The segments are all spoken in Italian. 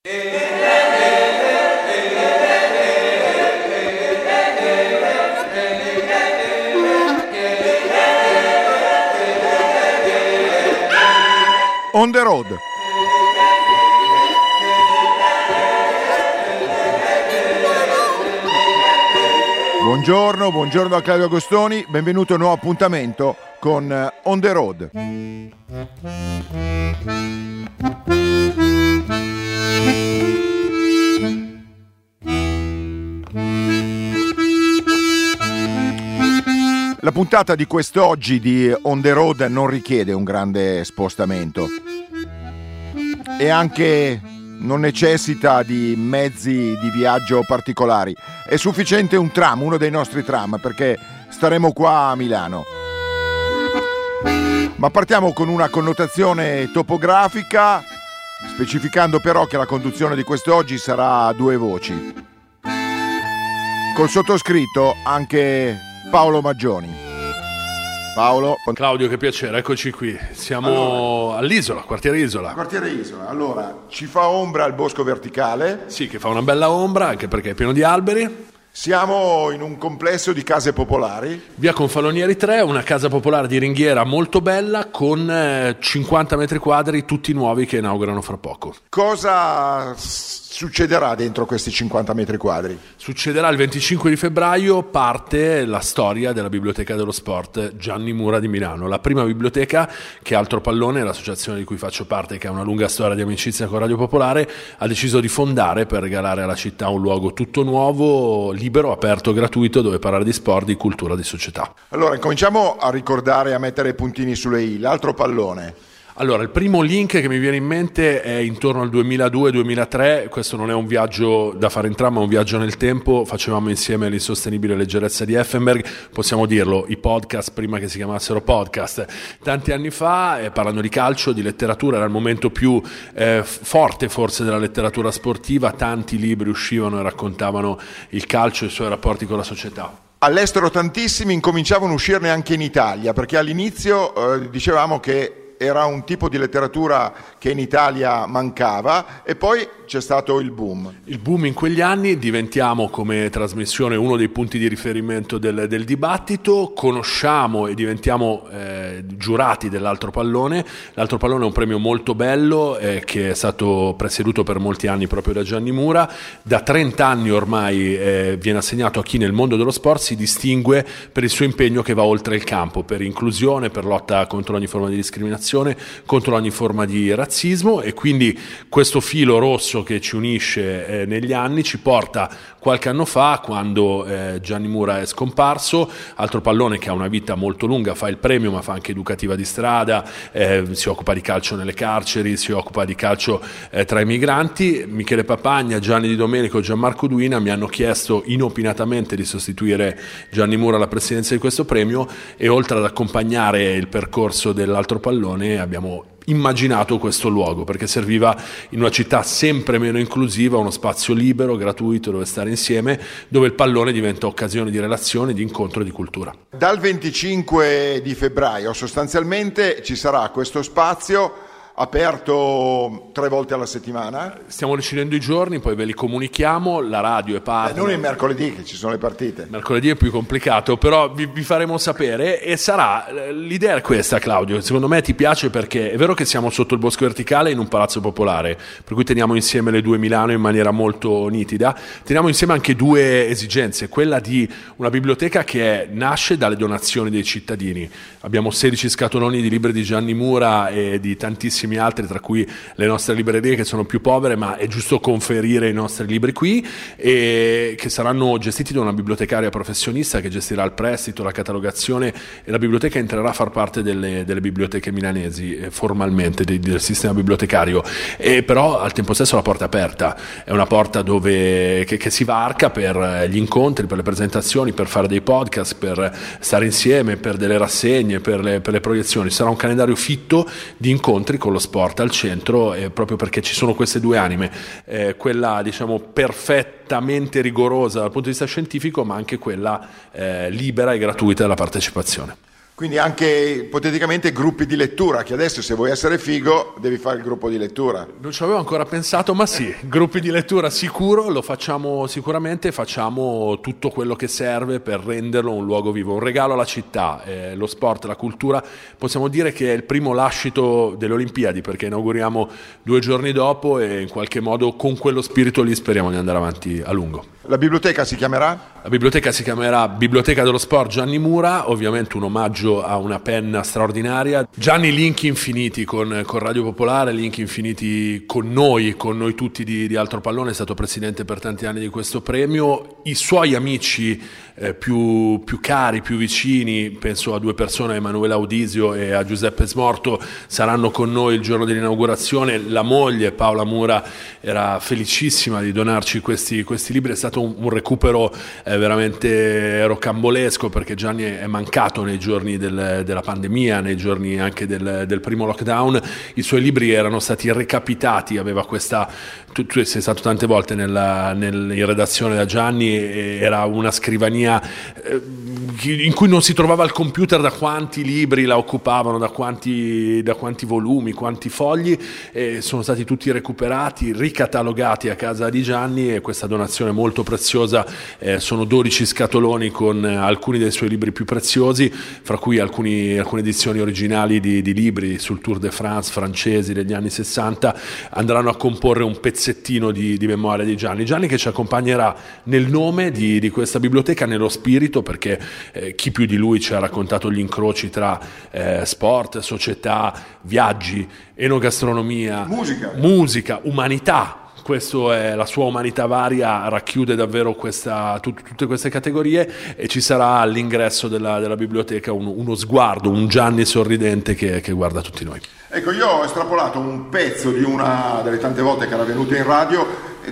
On the road. Buongiorno a Claudio Agostoni, benvenuto a un nuovo appuntamento con On the Road. La puntata di quest'oggi di On the Road non richiede un grande spostamento e anche non necessita di mezzi di viaggio particolari. È sufficiente un tram, uno dei nostri tram, perché staremo qua a Milano. Ma partiamo con una connotazione topografica, specificando però che la conduzione di quest'oggi sarà a due voci. Col sottoscritto anche Paolo Maggioni. Paolo. Claudio, che piacere, eccoci qui. Siamo all'Isola, quartiere Isola. Quartiere Isola. Allora, ci fa ombra il bosco verticale. Sì, che fa una bella ombra, anche perché è pieno di alberi. Siamo in un complesso di case popolari. Via Confalonieri 3, una casa popolare di ringhiera molto bella con 50 metri quadri, tutti nuovi, che inaugurano fra poco. Cosa succederà dentro questi 50 metri quadri? Succederà il 25 di febbraio, parte la storia della Biblioteca dello Sport Gianni Mura di Milano, la prima biblioteca che Altro Pallone, l'associazione di cui faccio parte, che ha una lunga storia di amicizia con Radio Popolare, ha deciso di fondare per regalare alla città un luogo tutto nuovo, libero, aperto, gratuito, dove parlare di sport, di cultura, di società. Allora, cominciamo a ricordare, a mettere i puntini sulle i. L'Altro Pallone. Allora, il primo link che mi viene in mente è intorno al 2002-2003, questo non è un viaggio da fare in tram, ma un viaggio nel tempo. Facevamo insieme l'insostenibile leggerezza di Effenberg, possiamo dirlo, i podcast prima che si chiamassero podcast, tanti anni fa, parlando di calcio, di letteratura, era il momento più forte forse della letteratura sportiva, tanti libri uscivano e raccontavano il calcio e i suoi rapporti con la società. All'estero tantissimi incominciavano a uscirne anche in Italia, perché all'inizio dicevamo che era un tipo di letteratura che in Italia mancava e poi c'è stato il boom. Il boom in quegli anni, diventiamo come trasmissione uno dei punti di riferimento del dibattito, conosciamo e diventiamo giurati dell'Altro Pallone. L'Altro Pallone è un premio molto bello che è stato presieduto per molti anni proprio da Gianni Mura. Da 30 anni ormai viene assegnato a chi nel mondo dello sport si distingue per il suo impegno che va oltre il campo, per inclusione, per lotta contro ogni forma di discriminazione, contro ogni forma di razzismo, e quindi questo filo rosso che ci unisce negli anni ci porta qualche anno fa, quando Gianni Mura è scomparso. Altro Pallone, che ha una vita molto lunga, fa il premio ma fa anche educativa di strada, si occupa di calcio nelle carceri, si occupa di calcio tra i migranti. Michele Papagna, Gianni Di Domenico, Gianmarco Duina mi hanno chiesto inopinatamente di sostituire Gianni Mura alla presidenza di questo premio, e oltre ad accompagnare il percorso dell'Altro Pallone abbiamo immaginato questo luogo, perché serviva in una città sempre meno inclusiva uno spazio libero, gratuito, dove stare insieme, dove il pallone diventa occasione di relazione, di incontro e di cultura. Dal 25 di febbraio sostanzialmente ci sarà questo spazio aperto 3 volte alla settimana. Stiamo decidendo i giorni, poi ve li comunichiamo. La radio è parte. Non il mercoledì, che ci sono le partite. Mercoledì è più complicato, però vi faremo sapere, e sarà, l'idea è questa, Claudio, secondo me ti piace, perché è vero che siamo sotto il bosco verticale in un palazzo popolare, per cui teniamo insieme le due Milano in maniera molto nitida. Teniamo insieme anche due esigenze: quella di una biblioteca che nasce dalle donazioni dei cittadini. Abbiamo 16 scatoloni di libri di Gianni Mura e di tantissimi altri, tra cui le nostre librerie che sono più povere, ma è giusto conferire i nostri libri qui, e che saranno gestiti da una bibliotecaria professionista che gestirà il prestito, la catalogazione, e la biblioteca entrerà a far parte delle biblioteche milanesi formalmente del sistema bibliotecario, e però al tempo stesso la porta è aperta, è una porta che si varca per gli incontri, per le presentazioni, per fare dei podcast, per stare insieme, per delle rassegne, per le proiezioni. Sarà un calendario fitto di incontri con lo sport al centro, proprio perché ci sono queste due anime, quella diciamo perfettamente rigorosa dal punto di vista scientifico, ma anche quella libera e gratuita della partecipazione. Quindi anche ipoteticamente gruppi di lettura, che adesso se vuoi essere figo devi fare il gruppo di lettura. Non ci avevo ancora pensato, ma sì, gruppi di lettura sicuro, lo facciamo sicuramente, facciamo tutto quello che serve per renderlo un luogo vivo, un regalo alla città, lo sport, la cultura. Possiamo dire che è il primo lascito delle Olimpiadi, perché inauguriamo 2 giorni dopo e in qualche modo con quello spirito lì speriamo di andare avanti a lungo. La biblioteca si chiamerà? La biblioteca si chiamerà Biblioteca dello Sport Gianni Mura, ovviamente un omaggio a una penna straordinaria. Gianni, link infiniti con Radio Popolare, link infiniti con noi tutti di Altro Pallone, è stato presidente per tanti anni di questo premio. I suoi amici più cari, più vicini, penso a 2 persone, Emanuele Audisio e a Giuseppe Smorto, saranno con noi il giorno dell'inaugurazione. La moglie Paola Mura era felicissima di donarci questi libri, è stato un recupero veramente rocambolesco, perché Gianni è mancato nei giorni della pandemia, nei giorni anche del primo lockdown. I suoi libri erano stati recapitati, aveva questa, tu sei stato tante volte in redazione da Gianni, era una scrivania in cui non si trovava il computer da quanti libri la occupavano, da quanti volumi, quanti fogli, e sono stati tutti recuperati, ricatalogati a casa di Gianni, e questa donazione molto preziosa, sono 12 scatoloni con alcuni dei suoi libri più preziosi, fra cui alcune edizioni originali di libri sul Tour de France francesi degli anni 60, andranno a comporre un pezzettino di memoria di Gianni che ci accompagnerà nel nome di questa biblioteca, nello spirito, perché chi più di lui ci ha raccontato gli incroci tra sport, società, viaggi, enogastronomia, musica, umanità. Questo è la sua umanità varia, racchiude davvero tutte queste categorie, e ci sarà all'ingresso della biblioteca uno sguardo, un Gianni sorridente che guarda tutti noi. Ecco, io ho estrapolato un pezzo di una delle tante volte che era venuta in radio,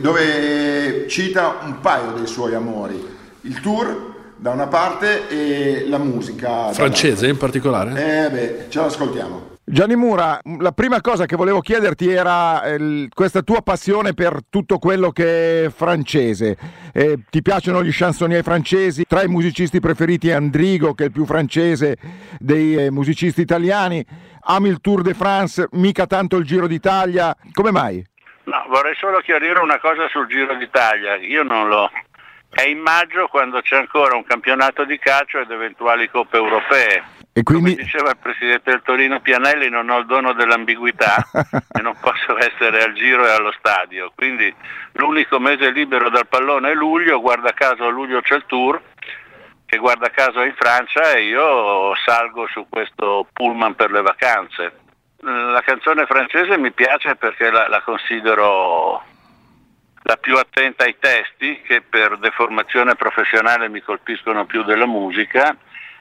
dove cita un paio dei suoi amori: il tour da una parte e la musica francese in particolare. Ce l'ascoltiamo. Gianni Mura, la prima cosa che volevo chiederti era questa tua passione per tutto quello che è francese. Ti piacciono gli chansonnier francesi? Tra i musicisti preferiti è Andrigo, che è il più francese dei musicisti italiani. Ami il Tour de France, mica tanto il Giro d'Italia. Come mai? No, vorrei solo chiarire una cosa sul Giro d'Italia. Io non lo... È in maggio, quando c'è ancora un campionato di calcio ed eventuali coppe europee. E quindi... Come diceva il presidente del Torino Pianelli, non ho il dono dell'ambiguità e non posso essere al Giro e allo stadio. Quindi l'unico mese libero dal pallone è luglio, guarda caso a luglio c'è il Tour, che guarda caso è in Francia, e io salgo su questo pullman per le vacanze. La canzone francese mi piace perché la considero la più attenta ai testi, che per deformazione professionale mi colpiscono più della musica,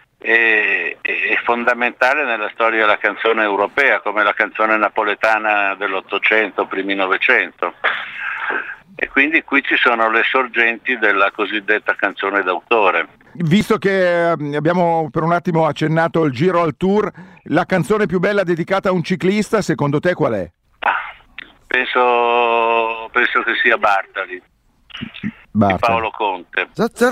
e è fondamentale nella storia della canzone europea, come la canzone napoletana dell'Ottocento, primi Novecento. E quindi qui ci sono le sorgenti della cosiddetta canzone d'autore. Visto che abbiamo per un attimo accennato il Giro al Tour, la canzone più bella dedicata a un ciclista, secondo te qual è? Penso che sia Bartali. Di Paolo Conte.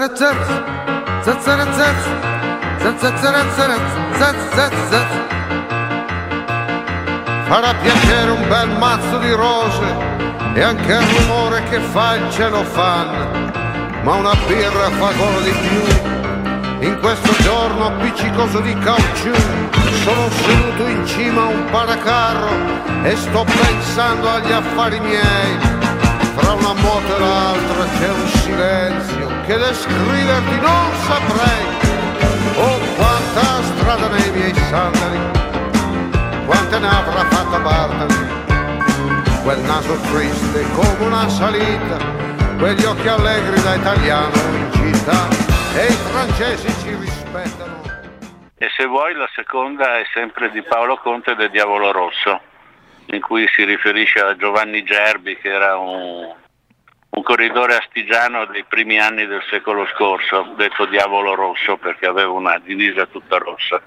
Farà piacere un bel mazzo di rose e anche il rumore che fa il celofan, ma una birra fa gola di più. In questo giorno appiccicoso di caucciù sono seduto in cima a un paracarro e sto pensando agli affari miei. Fra una moto e l'altra c'è un silenzio che descriverti non saprei. Oh, quanta strada nei miei sandali, quante ne avrà fatta Bartali. Quel naso triste come una salita, quegli occhi allegri da italiano in città, e i francesi ci rispettano. E se vuoi la seconda è sempre di Paolo Conte, del Diavolo Rosso, in cui si riferisce a Giovanni Gerbi, che era un corridore astigiano dei primi anni del secolo scorso, detto Diavolo Rosso perché aveva una divisa tutta rossa.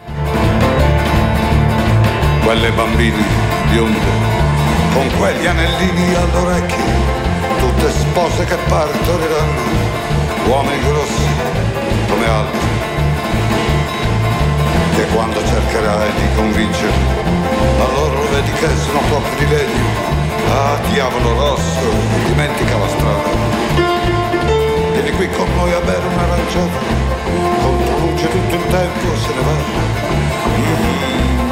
Quelle bambine bionde, con quegli anellini all'orecchio, tutte spose che partoriranno, uomini grossi come altri. che quando cercherai di convincerli, allora lo vedi che sono poco di legno. Ah, diavolo rosso, dimentica la strada. Vieni qui con noi a bere un'aranciata, contro luce tutto il tempo se ne va.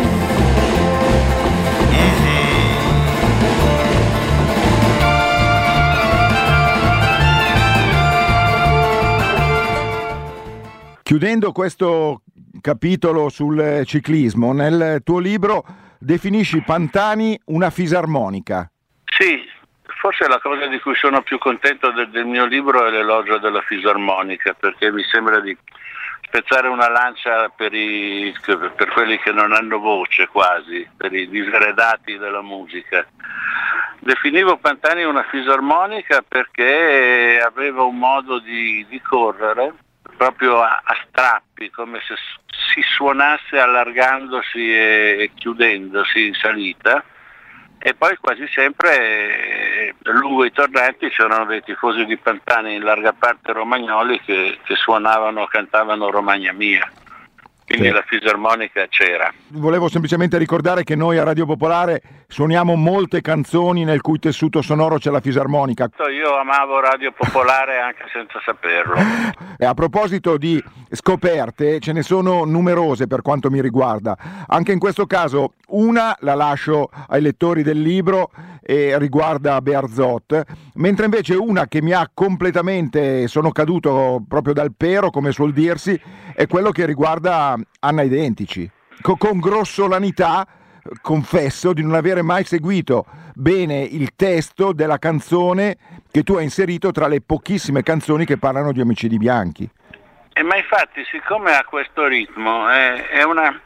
Chiudendo questo capitolo sul ciclismo, nel tuo libro definisci Pantani una fisarmonica. Sì, forse la cosa di cui sono più contento del mio libro è l'elogio della fisarmonica, perché mi sembra di spezzare una lancia per quelli che non hanno voce quasi, per i diseredati della musica. Definivo Pantani una fisarmonica perché aveva un modo di correre proprio a strappi, come se si suonasse allargandosi e chiudendosi in salita, e poi quasi sempre lungo i torrenti c'erano dei tifosi di Pantani, in larga parte romagnoli, che suonavano, cantavano Romagna Mia. Quindi la fisarmonica c'era. Volevo semplicemente ricordare che noi a Radio Popolare suoniamo molte canzoni nel cui tessuto sonoro c'è la fisarmonica. Io amavo Radio Popolare anche senza saperlo. E a proposito di scoperte, ce ne sono numerose per quanto mi riguarda. Anche in questo caso una la lascio ai lettori del libro e riguarda Bearzot, mentre invece una che mi ha completamente, sono caduto proprio dal pero, come suol dirsi, è quello che riguarda Anna Identici. Con grossolanità confesso di non avere mai seguito bene il testo della canzone che tu hai inserito tra le pochissime canzoni che parlano di omicidi bianchi. Ma infatti, siccome ha questo ritmo, è una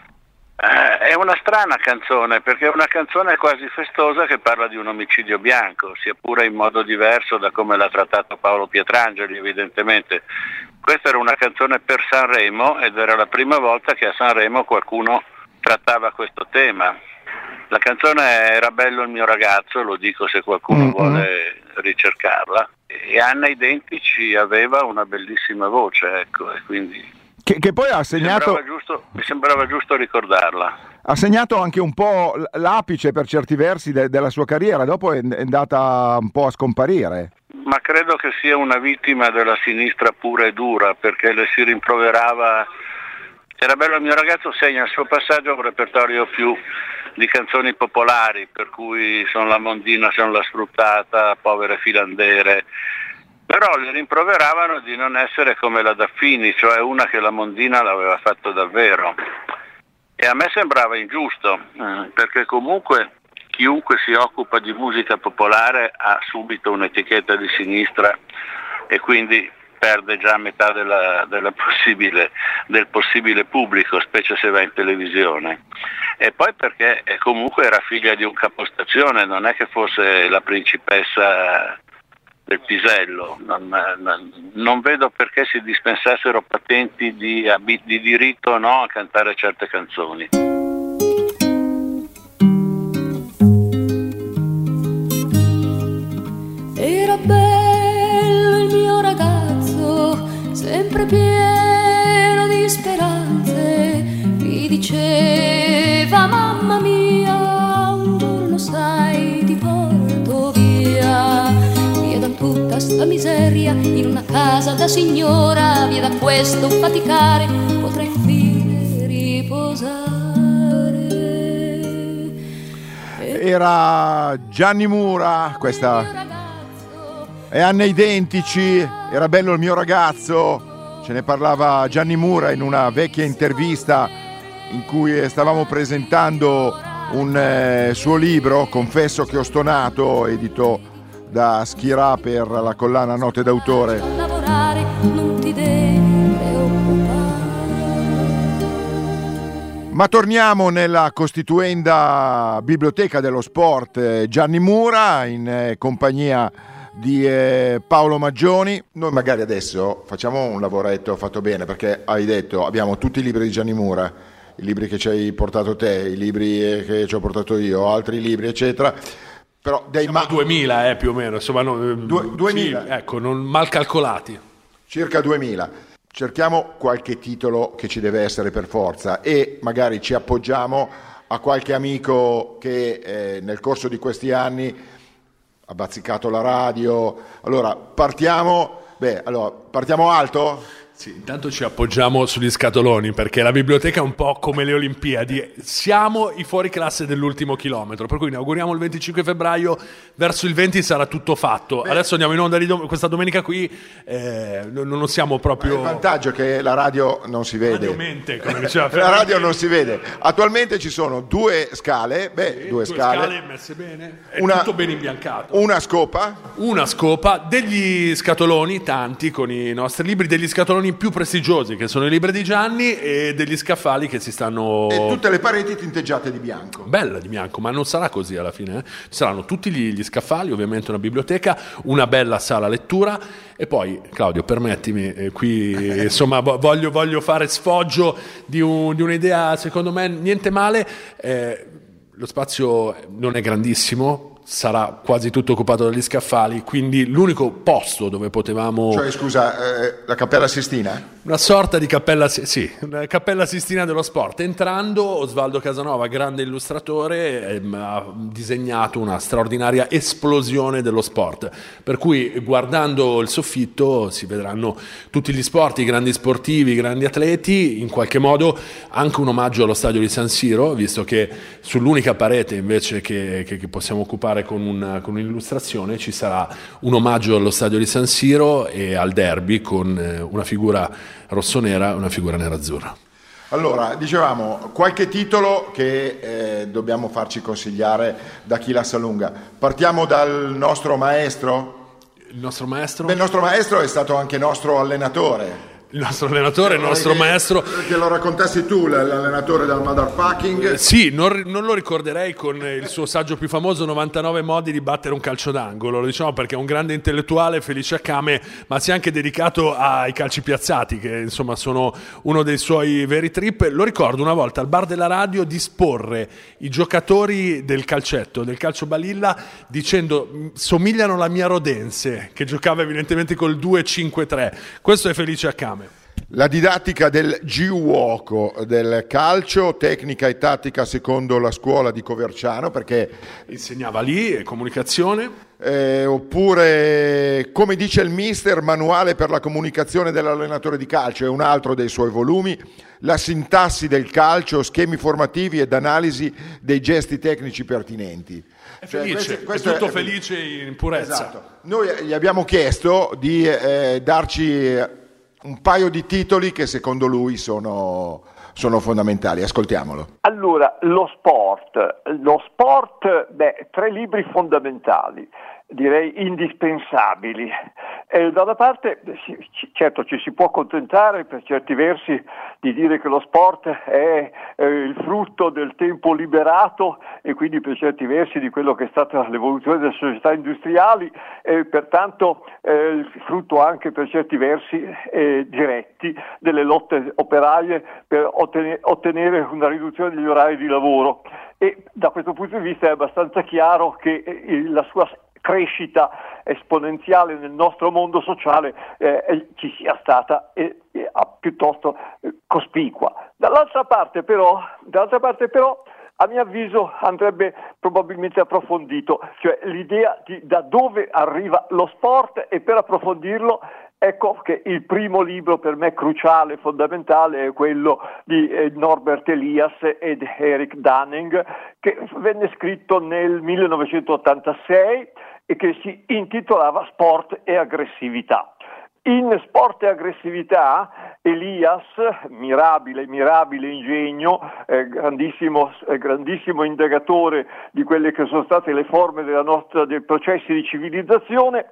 strana canzone, perché è una canzone quasi festosa che parla di un omicidio bianco, sia pure in modo diverso da come l'ha trattato Paolo Pietrangeli, evidentemente. Questa era una canzone per Sanremo ed era la prima volta che a Sanremo qualcuno trattava questo tema. La canzone Era bello il mio ragazzo, lo dico se qualcuno vuole ricercarla, e Anna Identici aveva una bellissima voce, ecco, e quindi che poi ha segnato, mi sembrava giusto ricordarla. Ha segnato anche un po' l'apice per certi versi della sua carriera, dopo è andata un po' a scomparire. Ma credo che sia una vittima della sinistra pura e dura, perché le si rimproverava. Era bello il mio ragazzo, segna il suo passaggio un repertorio più di canzoni popolari, per cui Son la mondina, son la sfruttata, povere filandere, però le rimproveravano di non essere come la Daffini, cioè una che la mondina l'aveva fatto davvero, e a me sembrava ingiusto, perché comunque chiunque si occupa di musica popolare ha subito un'etichetta di sinistra e quindi perde già metà del possibile pubblico, specie se va in televisione. E poi perché comunque era figlia di un capostazione, non è che fosse la principessa del pisello. Non vedo perché si dispensassero patenti di diritto o no a cantare certe canzoni. Era bello il mio ragazzo, sempre pieno di speranze, mi diceva mamma mia, un giorno sai ti porto via da tutta sta miseria, in una casa da signora, via da questo faticare, potrei infine riposare. Era Gianni Mura, questa è Anna Identici, Era bello il mio ragazzo, ce ne parlava Gianni Mura in una vecchia intervista in cui stavamo presentando un suo libro, Confesso che ho stonato, edito da Schirà per la collana Note d'autore. Ma torniamo nella costituenda biblioteca dello sport Gianni Mura in compagnia di Paolo Maggioni. Noi magari adesso facciamo un lavoretto fatto bene, perché hai detto abbiamo tutti i libri di Gianni Mura, i libri che ci hai portato te, i libri che ci ho portato io, altri libri eccetera. Però dei 2000 più o meno, insomma 2000, sì, ecco, non mal calcolati, circa 2000. cerchiamo qualche titolo che ci deve essere per forza e magari ci appoggiamo a qualche amico che nel corso di questi anni ha bazzicato la radio. Allora, partiamo alto? Sì, intanto ci appoggiamo sugli scatoloni perché la biblioteca è un po' come le Olimpiadi, siamo i fuoriclasse dell'ultimo chilometro, per cui inauguriamo il 25 febbraio, verso il 20 sarà tutto fatto. Adesso andiamo in onda questa domenica qui, non siamo proprio... Il vantaggio è che la radio non si vede. Radiomente, come diceva la radio non si vede. Attualmente ci sono due scale, due scale messe bene, è tutto ben imbiancato. Una scopa, degli scatoloni, tanti con i nostri libri, degli scatoloni più prestigiosi che sono i libri di Gianni e degli scaffali che si stanno... E tutte le pareti tinteggiate di bianco. Bella di bianco, ma non sarà così alla fine. Ci saranno tutti gli scaffali, ovviamente una biblioteca, una bella sala lettura e poi, Claudio, permettimi, qui insomma voglio fare sfoggio di un'idea, secondo me niente male. Lo spazio non è grandissimo, sarà quasi tutto occupato dagli scaffali, quindi l'unico posto dove potevamo... Cioè, scusa, la Cappella Sistina? Una sorta di cappella, sì, una Cappella Sistina dello sport. Entrando, Osvaldo Casanova, grande illustratore, ha disegnato una straordinaria esplosione dello sport, per cui guardando il soffitto si vedranno tutti gli sport, i grandi sportivi, i grandi atleti, in qualche modo anche un omaggio allo stadio di San Siro, visto che sull'unica parete invece che possiamo occupare con un'illustrazione ci sarà un omaggio allo stadio di San Siro e al derby con una figura rossonera e una figura nerazzurra. Allora, dicevamo, qualche titolo che dobbiamo farci consigliare da chi la sa lunga. Partiamo dal nostro maestro? Il nostro maestro? Beh, il nostro maestro è stato anche nostro allenatore. Il nostro allenatore, il nostro maestro. Che lo raccontassi tu, l'allenatore del motherfucking. Sì, non lo ricorderei con il suo saggio più famoso, 99 modi di battere un calcio d'angolo. Lo diciamo perché è un grande intellettuale, Felice Accame, ma si è anche dedicato ai calci piazzati, che insomma sono uno dei suoi veri trip. Lo ricordo una volta al bar della radio disporre i giocatori del calcetto, del calcio balilla, dicendo somigliano alla mia Rodense, che giocava evidentemente col 2-5-3. Questo è Felice Accame. La didattica del giuoco del calcio, tecnica e tattica secondo la scuola di Coverciano, perché insegnava lì comunicazione. Oppure, come dice il mister, manuale per la comunicazione dell'allenatore di calcio, è un altro dei suoi volumi. La sintassi del calcio, schemi formativi ed analisi dei gesti tecnici pertinenti. È felice, questo è tutto felice in purezza. Esatto. Noi gli abbiamo chiesto di darci un paio di titoli che secondo lui sono fondamentali. Ascoltiamolo. Allora, lo sport, tre libri fondamentali, direi indispensabili. Da una parte, certo, ci si può accontentare per certi versi di dire che lo sport è il frutto del tempo liberato e quindi per certi versi di quello che è stata l'evoluzione delle società industriali e pertanto frutto anche per certi versi diretti delle lotte operaie per ottenere una riduzione degli orari di lavoro. E da questo punto di vista è abbastanza chiaro che la sua crescita esponenziale nel nostro mondo sociale ci sia stata piuttosto cospicua. Dall'altra parte però a mio avviso andrebbe probabilmente approfondito, cioè l'idea di da dove arriva lo sport, e per approfondirlo ecco che il primo libro per me cruciale, fondamentale, è quello di Norbert Elias ed Eric Dunning, che venne scritto nel 1986 e che si intitolava Sport e aggressività. In Sport e aggressività Elias, mirabile ingegno, grandissimo indagatore di quelle che sono state le forme dei processi di civilizzazione,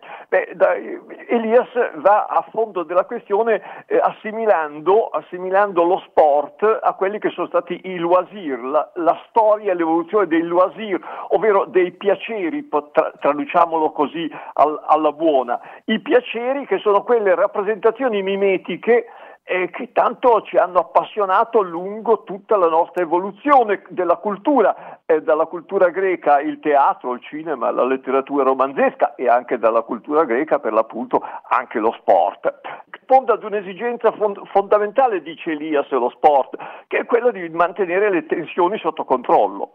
Elias va a fondo della questione assimilando lo sport a quelli che sono stati i loisir, la storia e l'evoluzione dei loisir, ovvero dei piaceri, traduciamolo così alla buona, i piaceri che sono quelle rappresentazioni mimetiche che tanto ci hanno appassionato lungo tutta la nostra evoluzione della cultura, dalla cultura greca il teatro, il cinema, la letteratura romanzesca, e anche dalla cultura greca per l'appunto anche lo sport. risponde ad un'esigenza fondamentale, dice Elias, lo sport, che è quella di mantenere le tensioni sotto controllo.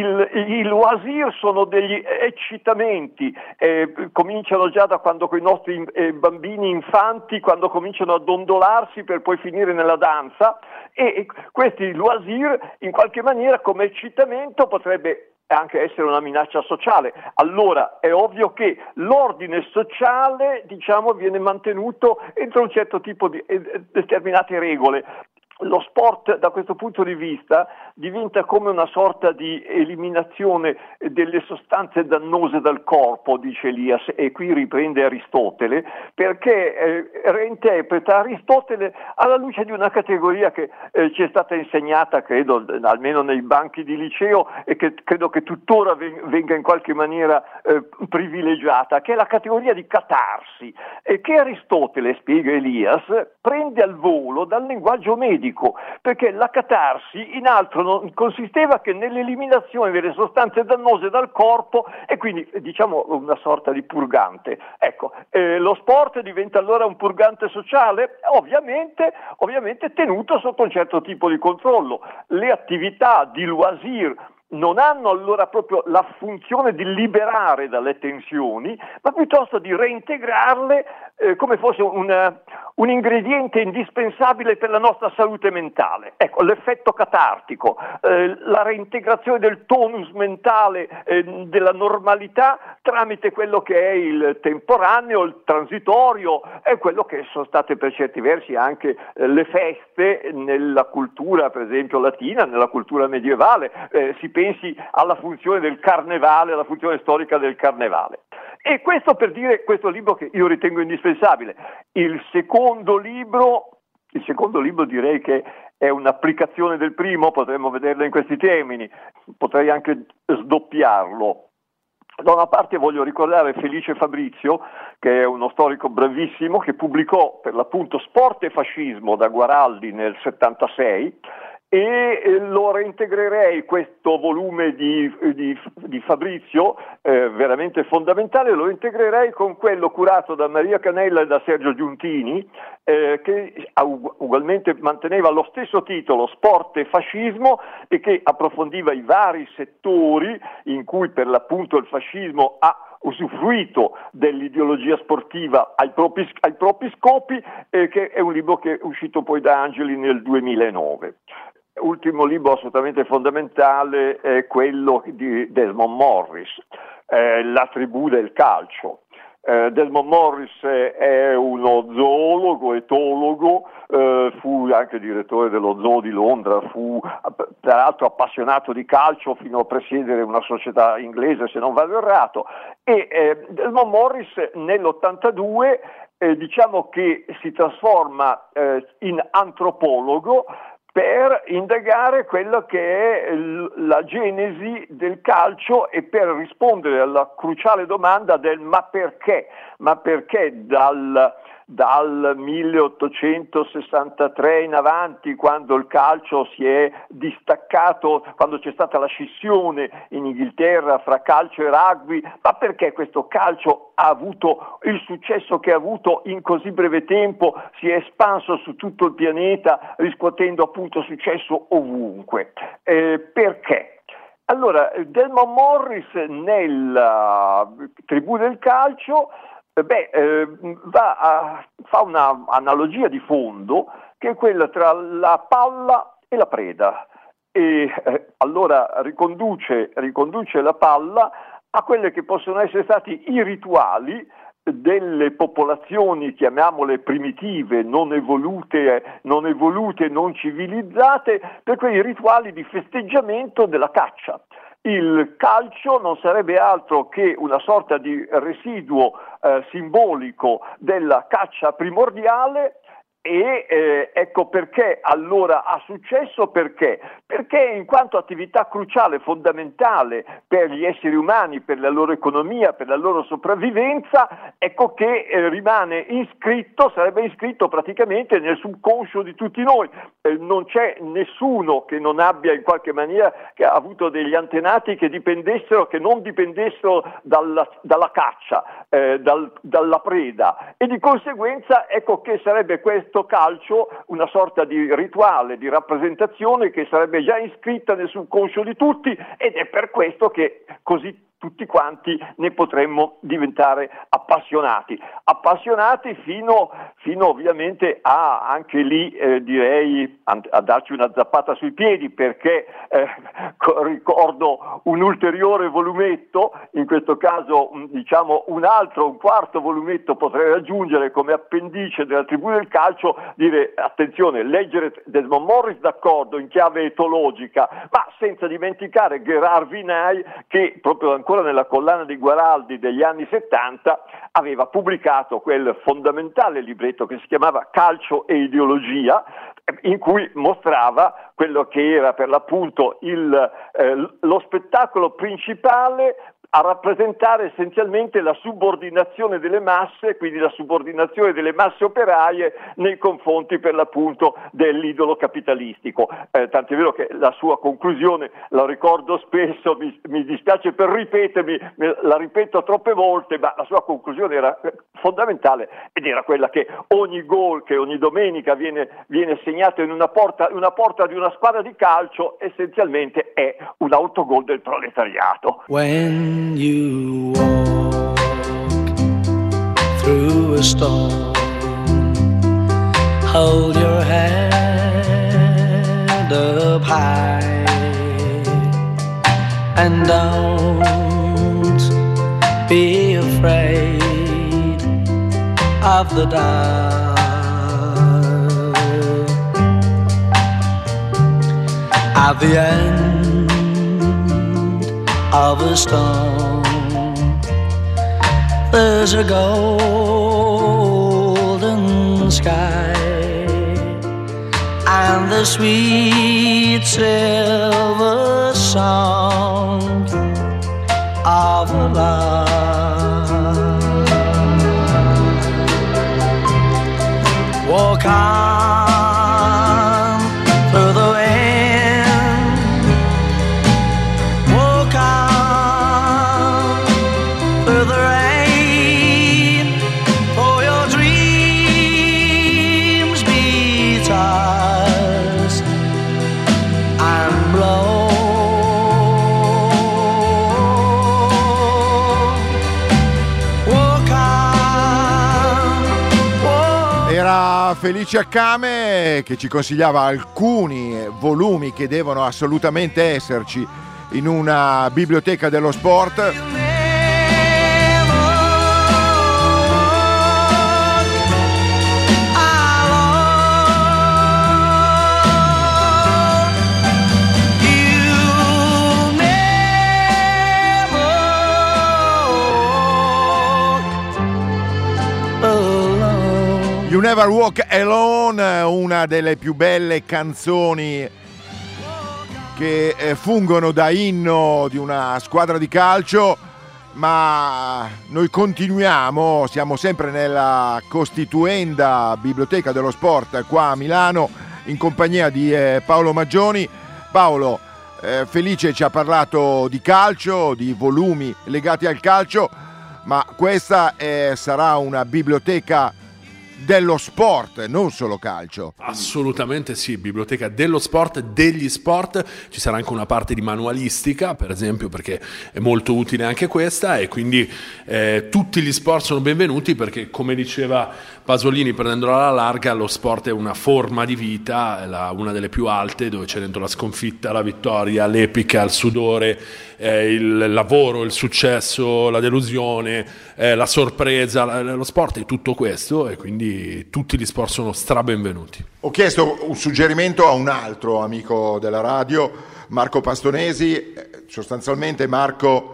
I loisir sono degli eccitamenti, cominciano già da quando con i nostri bambini infanti, quando cominciano a dondolarsi per poi finire nella danza, e questi loisir in qualche maniera come eccitamento potrebbe anche essere una minaccia sociale. Allora è ovvio che l'ordine sociale, diciamo, viene mantenuto entro un certo tipo di determinate regole. Lo sport da questo punto di vista diventa come una sorta di eliminazione delle sostanze dannose dal corpo, dice Elias, e qui riprende Aristotele, perché reinterpreta Aristotele alla luce di una categoria che ci è stata insegnata, credo, almeno nei banchi di liceo, e che credo che tuttora venga in qualche maniera privilegiata, che è la categoria di catarsi, e che Aristotele, spiega Elias, prende al volo dal linguaggio medico, perché la catarsi in altro non consisteva che nell'eliminazione delle sostanze dannose dal corpo, e quindi diciamo una sorta di purgante. Ecco, lo sport diventa allora un purgante sociale, ovviamente tenuto sotto un certo tipo di controllo. Le attività di loisir non hanno allora proprio la funzione di liberare dalle tensioni, ma piuttosto di reintegrarle come fosse un ingrediente indispensabile per la nostra salute mentale. Ecco, l'effetto catartico, la reintegrazione del tonus mentale, della normalità tramite quello che è il temporaneo, il transitorio, e quello che sono state per certi versi anche le feste nella cultura, per esempio latina, nella cultura medievale. Si pensi alla funzione del carnevale, alla funzione storica del carnevale. E questo per dire questo libro che io ritengo indispensabile. Il secondo libro direi che è un'applicazione del primo, potremmo vederlo in questi termini, potrei anche sdoppiarlo. Da una parte voglio ricordare Felice Fabrizio, che è uno storico bravissimo, che pubblicò per l'appunto Sport e fascismo da Guaraldi nel 76, e lo reintegrerei, questo volume di Fabrizio, veramente fondamentale, lo integrerei con quello curato da Maria Canella e da Sergio Giuntini, che ugualmente manteneva lo stesso titolo, Sport e fascismo, e che approfondiva i vari settori in cui per l'appunto il fascismo ha usufruito dell'ideologia sportiva ai propri scopi, che è un libro che è uscito poi da Angeli nel 2009. Ultimo libro assolutamente fondamentale è quello di Desmond Morris, La tribù del calcio. Desmond Morris è uno zoologo, etologo, fu anche direttore dello Zoo di Londra, fu tra l'altro appassionato di calcio fino a presiedere una società inglese, se non vado errato, e Desmond Morris nell'82 diciamo che si trasforma in antropologo per indagare quello che è la genesi del calcio e per rispondere alla cruciale domanda del ma perché dal 1863 in avanti, quando il calcio si è distaccato, quando c'è stata la scissione in Inghilterra fra calcio e rugby, ma perché questo calcio ha avuto il successo che ha avuto in così breve tempo, si è espanso su tutto il pianeta, riscuotendo appunto successo ovunque. Perché? Allora, Desmond Morris nella tribù del calcio fa una analogia di fondo che è quella tra la palla e la preda, e allora riconduce la palla a quelle che possono essere stati i rituali delle popolazioni, chiamiamole primitive, non evolute, non civilizzate, per quei rituali di festeggiamento della caccia. Il calcio non sarebbe altro che una sorta di residuo simbolico della caccia primordiale, E ecco perché allora ha successo, perché in quanto attività cruciale, fondamentale per gli esseri umani, per la loro economia, per la loro sopravvivenza, ecco che sarebbe iscritto praticamente nel subconscio di tutti noi. Non c'è nessuno che non abbia in qualche maniera, che ha avuto degli antenati che non dipendessero dalla caccia, dalla preda, e di conseguenza ecco che sarebbe questo calcio una sorta di rituale, di rappresentazione che sarebbe già iscritta nel subconscio di tutti, ed è per questo che così tutti quanti ne potremmo diventare appassionati fino ovviamente a, anche lì direi, a darci una zappata sui piedi, perché ricordo un ulteriore volumetto, in questo caso diciamo un quarto volumetto potrei aggiungere come appendice della tribù del calcio, dire attenzione, leggere Desmond Morris d'accordo in chiave etologica, ma senza dimenticare Gérard Vinay, che proprio ancora nella collana di Guaraldi degli anni 70 aveva pubblicato quel fondamentale libretto che si chiamava Calcio e ideologia, in cui mostrava quello che era per l'appunto lo spettacolo principale a rappresentare essenzialmente la subordinazione delle masse, quindi la subordinazione delle masse operaie nei confronti per l'appunto dell'idolo capitalistico. Tant'è vero che la sua conclusione, la ricordo spesso, mi dispiace per ripetermi, la ripeto troppe volte, ma la sua conclusione era fondamentale ed era quella che ogni gol che ogni domenica viene segnato in una porta di una squadra di calcio essenzialmente è un autogol del proletariato. When you walk through a storm, hold your head up high and don't be afraid of the dark. At the end of a storm, there's a golden sky and the sweet silver song of love. Walk on through the wind, walk on through the rain, for your dreams be tossed and blown. Walk on, walk. Era Felice Accame che ci consigliava alcuni volumi che devono assolutamente esserci in una biblioteca dello sport. You Never Walk Alone, una delle più belle canzoni che fungono da inno di una squadra di calcio, ma noi continuiamo, siamo sempre nella costituenda Biblioteca dello Sport qua a Milano in compagnia di Paolo Maggioni. Paolo, Felice ci ha parlato di calcio, di volumi legati al calcio, ma questa sarà una biblioteca dello sport, non solo calcio. Assolutamente sì, biblioteca dello sport, degli sport. Ci sarà anche una parte di manualistica, per esempio, perché è molto utile anche questa, e quindi tutti gli sport sono benvenuti, perché come diceva Pasolini, prendendola alla larga, lo sport è una forma di vita, una delle più alte, dove c'è dentro la sconfitta, la vittoria, l'epica, il sudore, il lavoro, il successo, la delusione, la sorpresa. Lo sport è tutto questo, e quindi tutti gli sport sono strabenvenuti. Ho chiesto un suggerimento a un altro amico della radio, Marco Pastonesi. Sostanzialmente Marco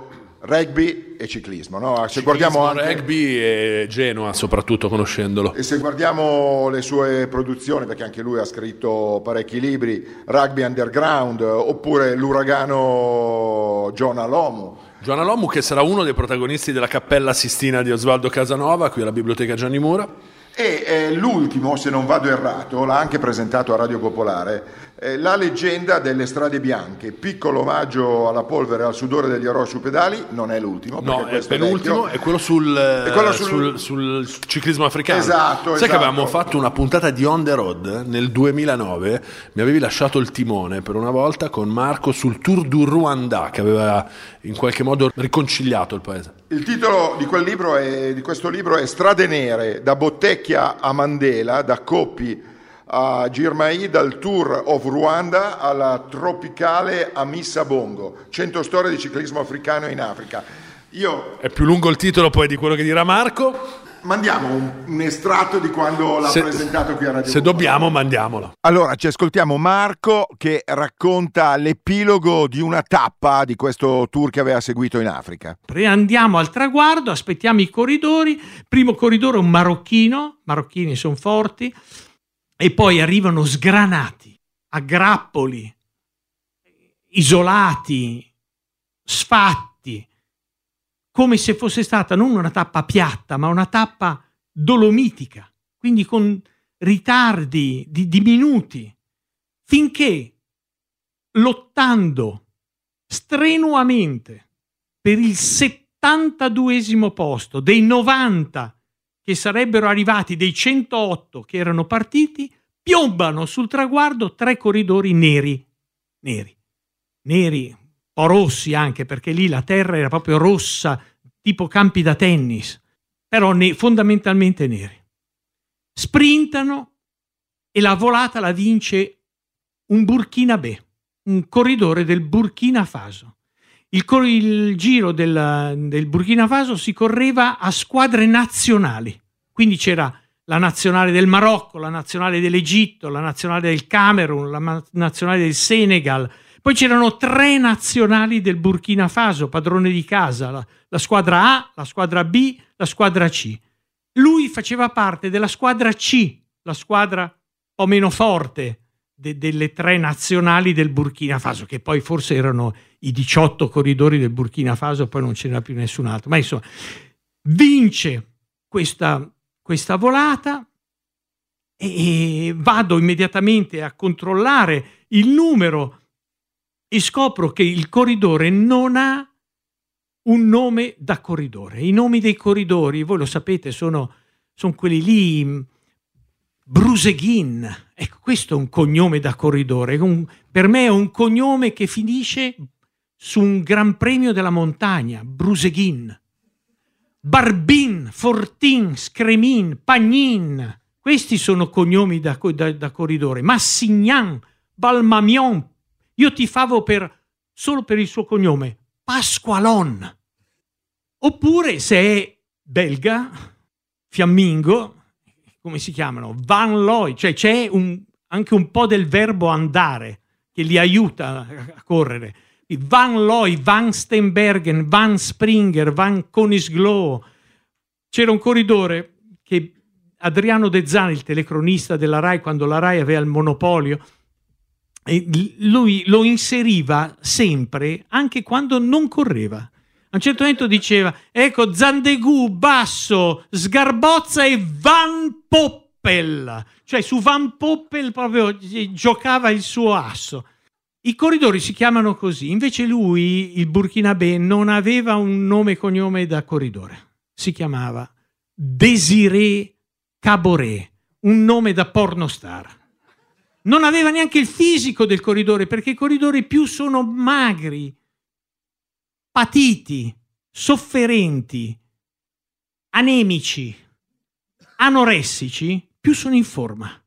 rugby e ciclismo, no? Se Ciclismo, guardiamo anche rugby e Genoa, soprattutto conoscendolo. E se guardiamo le sue produzioni, perché anche lui ha scritto parecchi libri, Rugby Underground, oppure l'uragano John Alomu. John Alomu, che sarà uno dei protagonisti della Cappella Sistina di Osvaldo Casanova, qui alla Biblioteca Gianni Mura. E l'ultimo, se non vado errato, l'ha anche presentato a Radio Popolare, La leggenda delle strade bianche, piccolo omaggio alla polvere e al sudore degli eroi su pedali. Non è l'ultimo, no, è il penultimo, è quello sul ciclismo africano. Esatto. Sai che avevamo fatto una puntata di On The Road nel 2009, mi avevi lasciato il timone per una volta con Marco sul Tour du Rwanda, che aveva in qualche modo riconciliato il paese. Il titolo di questo libro è Strade nere, da Bottecchia a Mandela, da Coppi a Girmay, dal Tour of Rwanda alla Tropicale a Missa Bongo, 100 storie di ciclismo africano in Africa. È più lungo il titolo poi di quello che dirà Marco. Mandiamo un estratto di quando l'ha presentato qui a Radio Se dobbiamo, mandiamolo. Allora, ci ascoltiamo Marco che racconta l'epilogo di una tappa di questo tour che aveva seguito in Africa. Andiamo al traguardo, aspettiamo i corridori. Primo corridore un marocchini sono forti, e poi arrivano sgranati, a grappoli, isolati, sfatti, come se fosse stata non una tappa piatta, ma una tappa dolomitica, quindi con ritardi di minuti, finché lottando strenuamente per il 72esimo posto dei 90 che sarebbero arrivati, dei 108 che erano partiti, piombano sul traguardo 3 corridori neri, un po' rossi anche, perché lì la terra era proprio rossa, tipo campi da tennis, però fondamentalmente neri. Sprintano e la volata la vince un Burkinabè, un corridore del Burkina Faso. Il giro del Burkina Faso si correva a squadre nazionali, quindi c'era la nazionale del Marocco, la nazionale dell'Egitto, la nazionale del Camerun, la nazionale del Senegal, poi c'erano 3 nazionali del Burkina Faso, padrone di casa, la squadra A, la squadra B, la squadra C. Lui faceva parte della squadra C, la squadra un po' meno forte delle 3 nazionali del Burkina Faso, che poi forse erano i 18 corridori del Burkina Faso, poi non c'era più nessun altro. Ma insomma, vince questa volata e vado immediatamente a controllare il numero e scopro che il corridore non ha un nome da corridore. I nomi dei corridori, voi lo sapete, sono quelli lì, Bruseghin, ecco, questo è un cognome da corridore. Per me è un cognome che finisce su un Gran Premio della montagna, Bruseghin. Barbin, Fortin, Scremin, Pagnin, questi sono cognomi da corridore. Massignan, Balmamion, io tifavo solo per il suo cognome, Pasqualon. Oppure se è belga, fiammingo, come si chiamano? Van Looy, cioè c'è anche un po' del verbo andare che li aiuta a correre. Van Looy, Van Steenbergen, Van Springer, Van Koningsglo. C'era un corridore che Adriano De Zani, il telecronista della Rai, quando la Rai aveva il monopolio, e lui lo inseriva sempre, anche quando non correva. A un certo momento diceva, ecco, Zandegù, Basso, Sgarbozza e Van Poppel. Cioè su Van Poppel proprio giocava il suo asso. I corridori si chiamano così, invece lui, il Burkinabè, non aveva un nome e cognome da corridore. Si chiamava Désiré Caboret, un nome da pornostar. Non aveva neanche il fisico del corridore, perché i corridori più sono magri, patiti, sofferenti, anemici, anoressici, più sono in forma.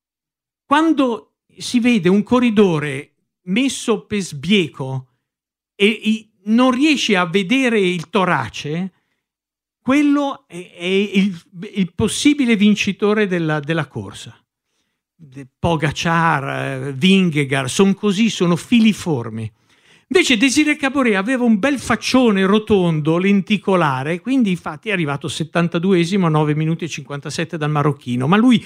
Quando si vede un corridore messo per sbieco e non riesce a vedere il torace, quello è il possibile vincitore della corsa. Pogacar, Vingegaard, sono così, sono filiformi. Invece Désiré Caboret aveva un bel faccione rotondo, lenticolare, quindi infatti è arrivato 72esimo a 9 minuti e 57 dal marocchino, ma lui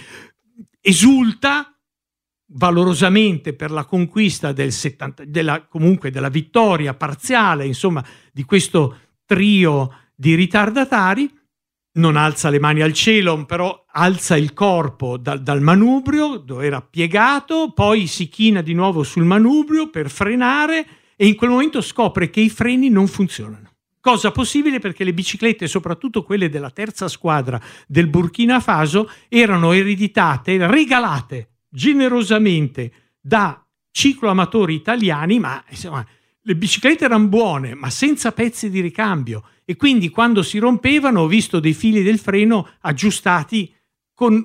esulta valorosamente per la conquista comunque della vittoria parziale, insomma, di questo trio di ritardatari. Non alza le mani al cielo, però alza il corpo dal manubrio dove era piegato, poi si china di nuovo sul manubrio per frenare e in quel momento scopre che i freni non funzionano. Cosa possibile perché le biciclette, soprattutto quelle della terza squadra del Burkina Faso, erano ereditate, regalate generosamente da cicloamatori italiani, ma insomma le biciclette erano buone, ma senza pezzi di ricambio. E quindi quando si rompevano ho visto dei fili del freno aggiustati col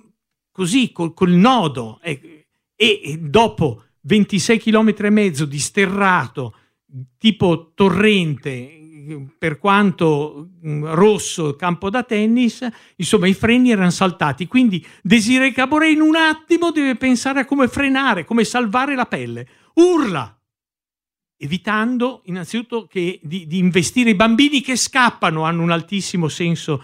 nodo e dopo 26 km e mezzo di sterrato tipo torrente, per quanto rosso campo da tennis, insomma i freni erano saltati, quindi Désiré Caboret in un attimo deve pensare a come frenare, come salvare la pelle, urla, evitando innanzitutto di investire i bambini che scappano, hanno un altissimo senso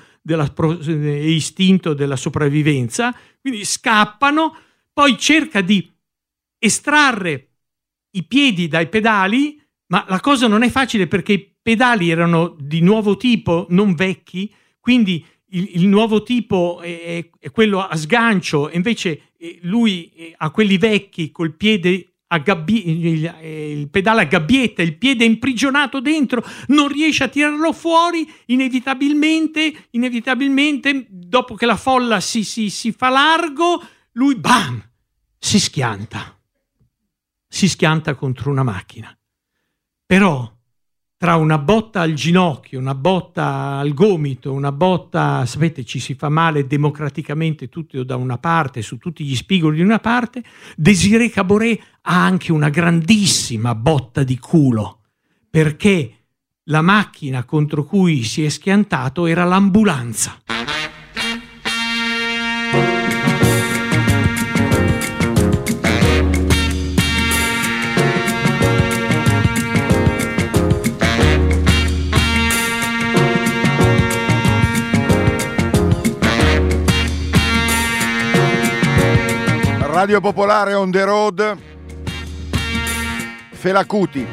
istinto della sopravvivenza, quindi scappano, poi cerca di estrarre i piedi dai pedali, ma la cosa non è facile perché i pedali erano di nuovo tipo, non vecchi, quindi il nuovo tipo è quello a sgancio, e invece lui ha quelli vecchi col piede il pedale a gabbietta, il piede imprigionato dentro, non riesce a tirarlo fuori, inevitabilmente dopo che la folla si fa largo, lui bam, si schianta contro una macchina. Però tra una botta al ginocchio, una botta al gomito, una botta, sapete, ci si fa male democraticamente tutti da una parte, su tutti gli spigoli di una parte, Désiré Caboret ha anche una grandissima botta di culo, perché la macchina contro cui si è schiantato era l'ambulanza. Radio Popolare on the road, Fela Kuti.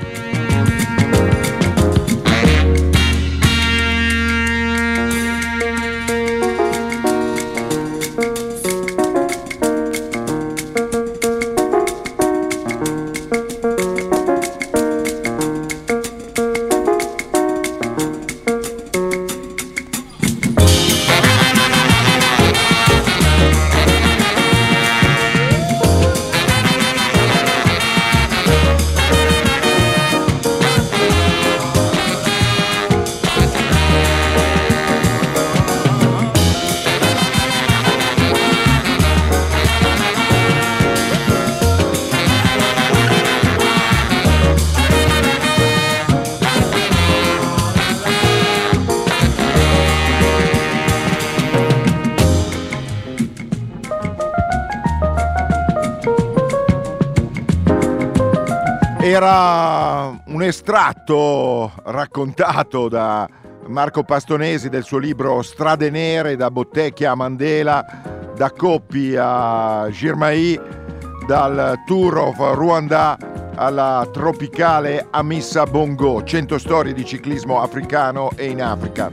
Era un estratto raccontato da Marco Pastonesi del suo libro Strade Nere, da Bottecchia a Mandela, da Coppi a Girmay, dal Tour of Rwanda alla tropicale Amissa Bongo, 100 storie di ciclismo africano e in Africa.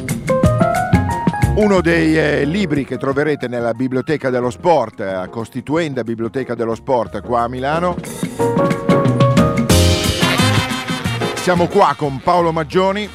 Uno dei libri che troverete nella Biblioteca dello Sport, Costituenda Biblioteca dello Sport qua a Milano. Siamo qua con Paolo Maggioni.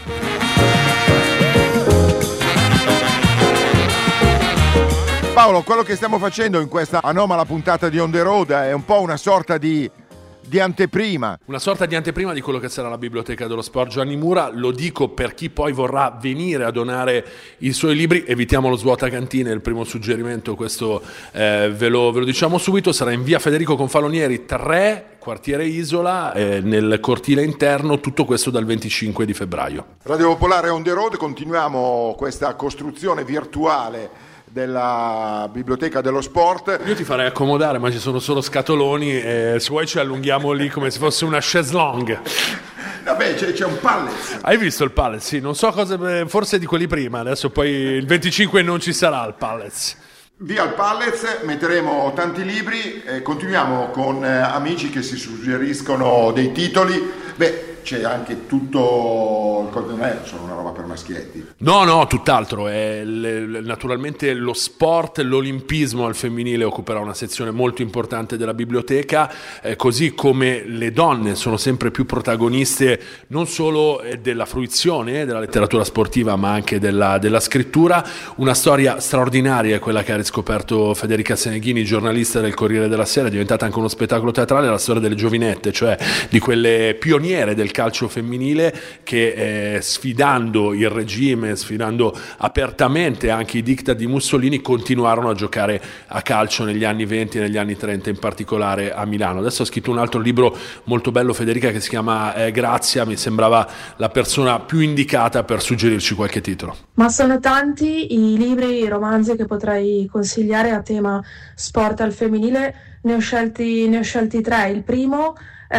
Paolo, quello che stiamo facendo in questa anomala puntata di On The Road è un po' una sorta di anteprima. Una sorta di anteprima di quello che sarà la Biblioteca dello Sport Gianni Mura. Lo dico per chi poi vorrà venire a donare i suoi libri. Evitiamo lo svuotacantine, il primo suggerimento, questo ve lo diciamo subito. Sarà in via Federico Confalonieri 3, quartiere Isola, nel cortile interno, tutto questo dal 25 di febbraio. Radio Popolare On The Road, continuiamo questa costruzione virtuale della Biblioteca dello Sport. Io ti farei accomodare, ma ci sono solo scatoloni, e se vuoi ci allunghiamo lì come se fosse una chaise longue. Vabbè, c'è un Pallets. Hai visto il Pallets? Sì, non so cosa, forse di quelli prima, adesso poi il 25 non ci sarà il Pallets. Via il Pallets, metteremo tanti libri, continuiamo con amici che si suggeriscono dei titoli. Beh, c'è anche tutto, non è solo una roba per maschietti. No, tutt'altro. Naturalmente lo sport, l'olimpismo al femminile occuperà una sezione molto importante della biblioteca, così come le donne sono sempre più protagoniste non solo della fruizione della letteratura sportiva, ma anche della scrittura. Una storia straordinaria è quella che ha riscoperto Federica Seneghini, giornalista del Corriere della Sera, è diventata anche uno spettacolo teatrale, la storia delle giovinette, cioè di quelle pioniere del calcio femminile che sfidando il regime, sfidando apertamente anche i diktat di Mussolini, continuarono a giocare a calcio negli anni 20 e negli anni 30, in particolare a Milano. Adesso ha scritto un altro libro molto bello, Federica, che si chiama Grazia, mi sembrava la persona più indicata per suggerirci qualche titolo. Ma sono tanti i libri, i romanzi che potrei consigliare a tema sport al femminile, ne ho scelti 3. Il primo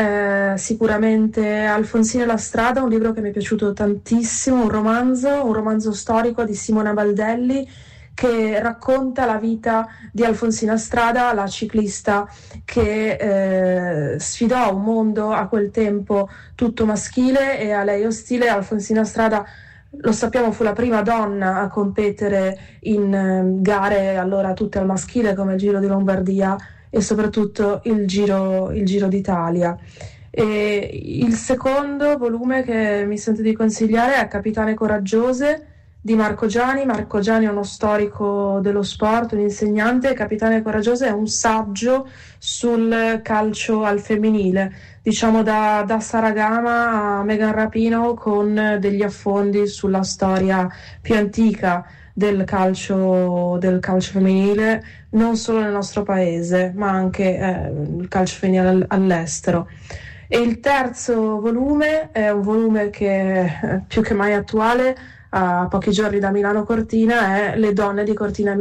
sicuramente Alfonsina e la strada, un libro che mi è piaciuto tantissimo, un romanzo storico di Simona Baldelli che racconta la vita di Alfonsina Strada, la ciclista che sfidò un mondo a quel tempo tutto maschile e a lei ostile. Alfonsina Strada, lo sappiamo, fu la prima donna a competere in gare allora tutte al maschile come il Giro di Lombardia e soprattutto il Giro d'Italia. E il secondo volume che mi sento di consigliare è Capitane Coraggiose di Marco Giani. Marco Giani è uno storico dello sport, un insegnante. Capitane Coraggiose è un saggio sul calcio al femminile, diciamo da Saragama a Megan Rapinoe, con degli affondi sulla storia più antica del calcio femminile, non solo nel nostro paese, ma anche il calcio femminile all'estero. E il terzo volume è un volume che è più che mai attuale, a pochi giorni da Milano Cortina, è Le donne di Cortina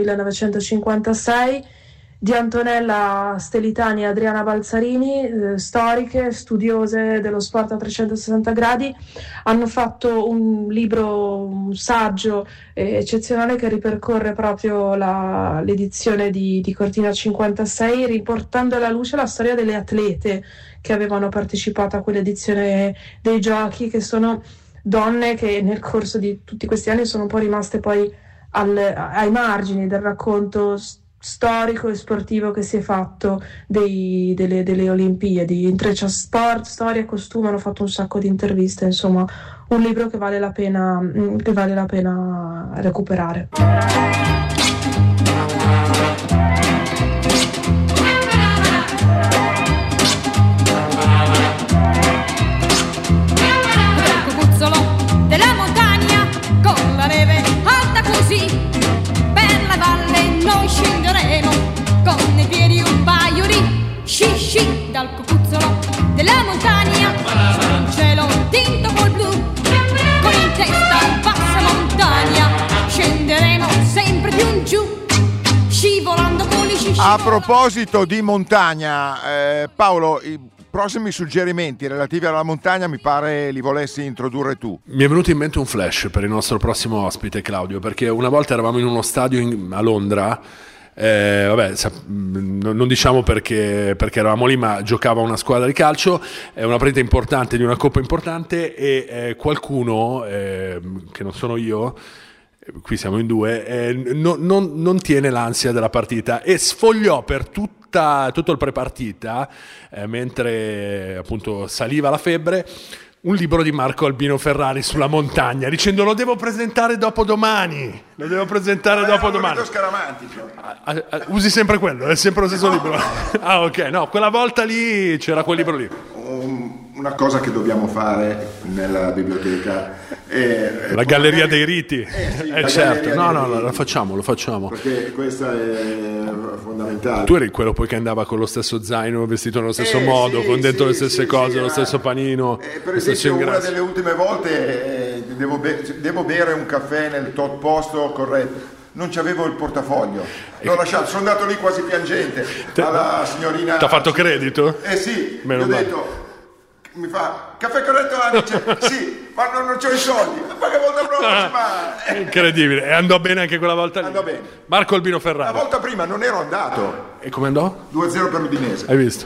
1956 di Antonella Stelitani e Adriana Balzarini, storiche, studiose dello sport a 360 gradi. Hanno fatto un libro, un saggio eccezionale che ripercorre proprio l'edizione di Cortina 56, riportando alla luce la storia delle atlete che avevano partecipato a quell'edizione dei giochi, che sono donne che nel corso di tutti questi anni sono un po' rimaste poi ai margini del racconto storico e sportivo che si è fatto delle Olimpiadi. Intreccia sport, storia e costume, hanno fatto un sacco di interviste, insomma un libro che vale la pena recuperare. Della montagna con la neve alta così, per la valle noi scenderemo con nei piedi un paio di sci dal cocuzzolo della montagna, un cielo tinto col blu, con in testa un passamontagna, scenderemo sempre più in giù, scivolando con gli sci. A proposito di montagna, Paolo, prossimi suggerimenti relativi alla montagna mi pare li volessi introdurre tu. Mi è venuto in mente un flash per il nostro prossimo ospite, Claudio, perché una volta eravamo in uno stadio a Londra, non diciamo perché eravamo lì, ma giocava una squadra di calcio, una partita importante di una coppa importante, e qualcuno, che non sono io, qui siamo in due, non tiene l'ansia della partita e sfogliò per tutto il prepartita, mentre appunto saliva la febbre, un libro di Marco Albino Ferrari sulla montagna, dicendo lo devo presentare dopodomani. Usi sempre quello, è sempre lo stesso libro. Ah, ok, no, quella volta lì c'era quel libro lì. Una cosa che dobbiamo fare nella biblioteca è la galleria dei riti. Sì, certo, lo facciamo. Perché questa è fondamentale. Tu eri quello poi che andava con lo stesso zaino, vestito nello stesso modo, con dentro le stesse cose, lo stesso panino. Per esempio, una delle ultime volte devo bere un caffè nel tot posto corretto. Non c'avevo il portafoglio, l'ho lasciato, sono andato lì quasi piangente alla signorina. T'ha fatto credito? Sì, Meno gli ho detto mi fa caffè corretto, dice sì, ma non c'ho i soldi, ma che volta prossima è incredibile, e andò bene anche quella volta lì. Andò bene. Marco Albino Ferrari. La volta prima non ero andato. E come andò? 2-0 per l'Udinese. Hai visto?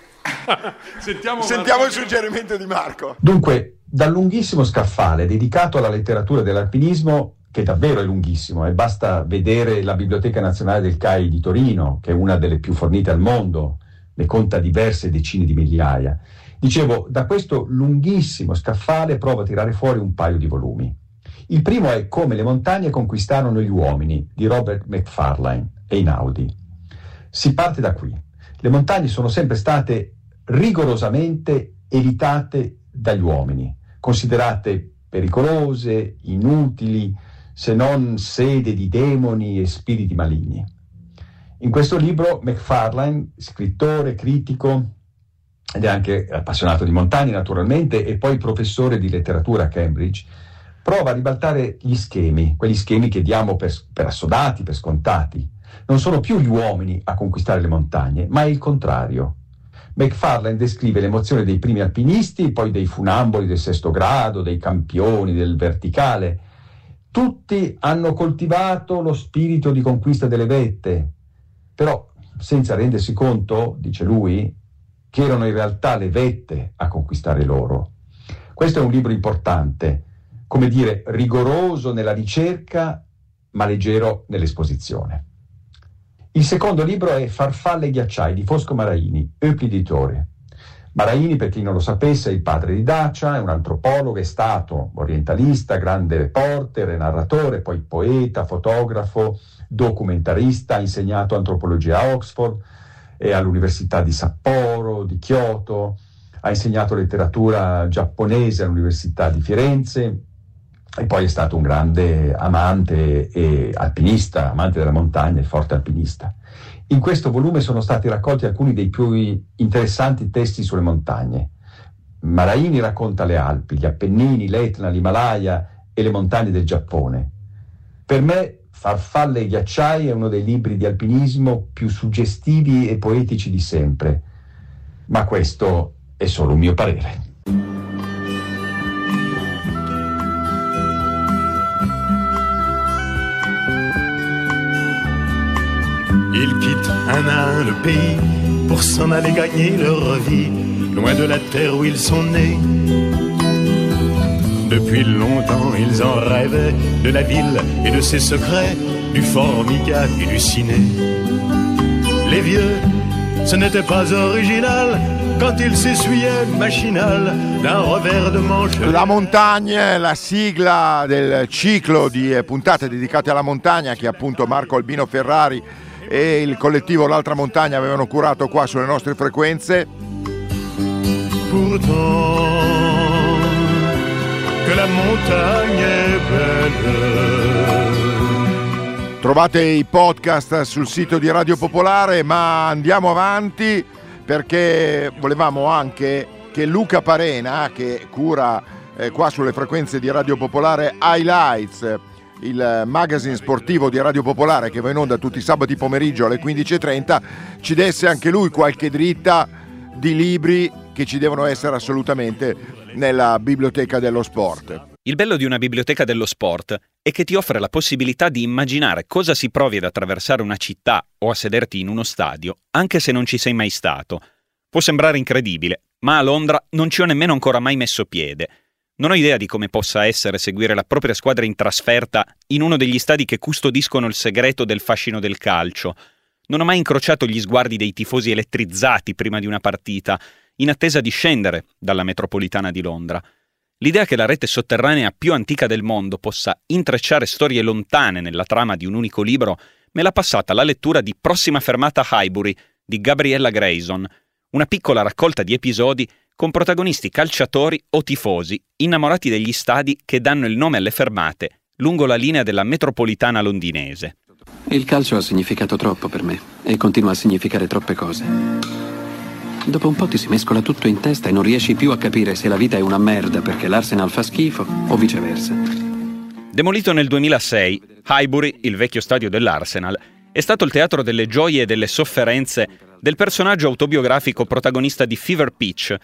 Sentiamo il suggerimento di Marco. Dunque, dal lunghissimo scaffale dedicato alla letteratura dell'alpinismo, che davvero è lunghissimo, e basta vedere la Biblioteca Nazionale del CAI di Torino, che è una delle più fornite al mondo, ne conta diverse decine di migliaia. Dicevo, da questo lunghissimo scaffale provo a tirare fuori un paio di volumi. Il primo è Come le montagne conquistarono gli uomini, di Robert Macfarlane, Einaudi. Si parte da qui. Le montagne sono sempre state rigorosamente evitate dagli uomini, considerate pericolose, inutili, se non sede di demoni e spiriti maligni. In questo libro Macfarlane, scrittore, critico, ed è anche appassionato di montagne naturalmente, e poi professore di letteratura a Cambridge, prova a ribaltare gli schemi, quegli schemi che diamo per assodati, per scontati. Non sono più gli uomini a conquistare le montagne, ma è il contrario. Macfarlane descrive l'emozione dei primi alpinisti, poi dei funamboli del 6° grado, dei campioni del verticale. Tutti hanno coltivato lo spirito di conquista delle vette, però senza rendersi conto, dice lui, che erano in realtà le vette a conquistare loro. Questo è un libro importante, come dire, rigoroso nella ricerca, ma leggero nell'esposizione. Il secondo libro è Farfalle e ghiacciai di Fosco Maraini, Editore. Maraini, per chi non lo sapesse, è il padre di Dacia, è un antropologo, è stato orientalista, grande reporter, narratore, poi poeta, fotografo, documentarista, ha insegnato antropologia a Oxford e all'Università di Sapporo, di Kyoto, ha insegnato letteratura giapponese all'Università di Firenze e poi è stato un grande amante e alpinista, amante della montagna e forte alpinista. In questo volume sono stati raccolti alcuni dei più interessanti testi sulle montagne. Maraini racconta le Alpi, gli Appennini, l'Etna, l'Himalaya e le montagne del Giappone. Per me Farfalle e ghiacciai è uno dei libri di alpinismo più suggestivi e poetici di sempre, ma questo è solo un mio parere. Ils quittent un à un le pays pour s'en aller gagner leur vie, loin de la terre où ils sont nés. Depuis longtemps ils en rêvaient de la ville et de ses secrets, du Formica et du ciné. Les vieux, ce n'était pas original quand ils s'essuyaient machinal d'un revers de manche. La montagna, la sigla del ciclo di puntate dedicate alla montagna che appunto Marco Albino Ferrari e il collettivo L'Altra Montagna avevano curato qua sulle nostre frequenze. Pourtant que la montagne est belle. Trovate i podcast sul sito di Radio Popolare, ma andiamo avanti perché volevamo anche che Luca Parena, che cura qua sulle frequenze di Radio Popolare Highlights, il magazine sportivo di Radio Popolare che va in onda tutti i sabati pomeriggio alle 15:30, ci desse anche lui qualche dritta di libri che ci devono essere assolutamente nella biblioteca dello sport. Il bello di una biblioteca dello sport è che ti offre la possibilità di immaginare cosa si provi ad attraversare una città o a sederti in uno stadio, anche se non ci sei mai stato. Può sembrare incredibile, ma a Londra non ci ho nemmeno ancora mai messo piede. Non ho idea di come possa essere seguire la propria squadra in trasferta in uno degli stadi che custodiscono il segreto del fascino del calcio. Non ho mai incrociato gli sguardi dei tifosi elettrizzati prima di una partita, in attesa di scendere dalla metropolitana di Londra. L'idea che la rete sotterranea più antica del mondo possa intrecciare storie lontane nella trama di un unico libro me l'ha passata la lettura di Prossima fermata Highbury di Gabriella Grayson, una piccola raccolta di episodi con protagonisti calciatori o tifosi innamorati degli stadi che danno il nome alle fermate lungo la linea della metropolitana londinese. Il calcio ha significato troppo per me e continua a significare troppe cose. Dopo un po' ti si mescola tutto in testa e non riesci più a capire se la vita è una merda perché l'Arsenal fa schifo o viceversa. Demolito nel 2006, Highbury, il vecchio stadio dell'Arsenal, è stato il teatro delle gioie e delle sofferenze del personaggio autobiografico protagonista di Fever Pitch,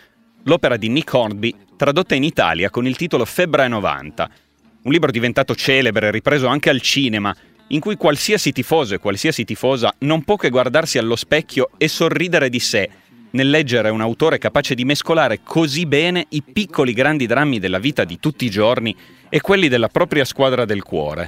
l'opera di Nick Hornby, tradotta in Italia con il titolo Febbraio 90, un libro diventato celebre, ripreso anche al cinema, in cui qualsiasi tifoso e qualsiasi tifosa non può che guardarsi allo specchio e sorridere di sé, nel leggere un autore capace di mescolare così bene i piccoli grandi drammi della vita di tutti i giorni e quelli della propria squadra del cuore.